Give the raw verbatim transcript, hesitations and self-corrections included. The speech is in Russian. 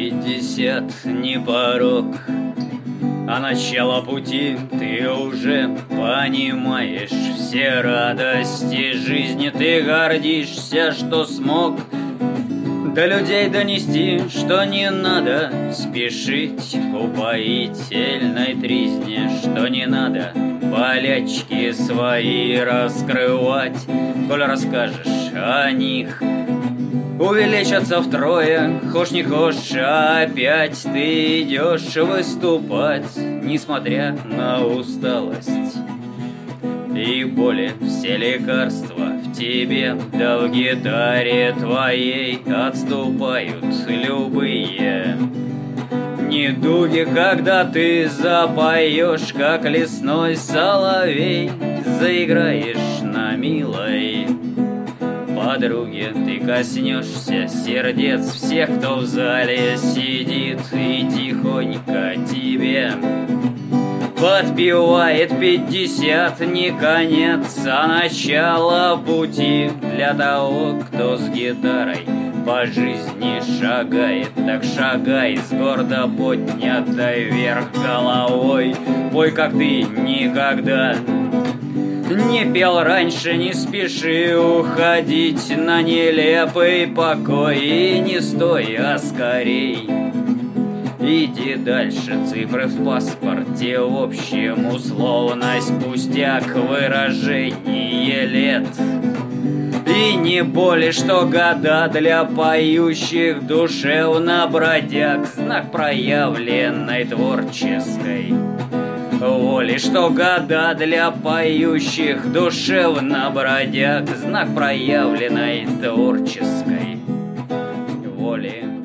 Пятьдесят не порог, а начало пути ты уже понимаешь. Все радости жизни ты гордишься, что смог до людей донести, что не надо спешить к упоительной тризне, что не надо болячки свои раскрывать. Коль расскажешь о них, увеличатся втрое, хошь не хошь, опять ты идешь выступать, несмотря на усталость и боли. Все лекарства в тебе, да в гитаре твоей отступают любые недуги, когда ты запоешь, как лесной соловей, заиграешь на милой подруге. Ты коснешься сердец всех, кто в зале сидит, и тихонько тебе подпевает пятьдесят не конец, а начало пути для того, кто с гитарой по жизни шагает. Так шагай с гордо поднятой вверх головой, пой, как ты никогда не пел раньше, не спеши уходить на нелепый покой. И не стой, а скорей иди дальше. Цифры в паспорте, в общем условность, пустяк, выражение лет. И не более, что года для поющих душевно бродяг, знак проявленной творческой воли. Что года для поющих душевно бродяг, знак проявленной творческой воли.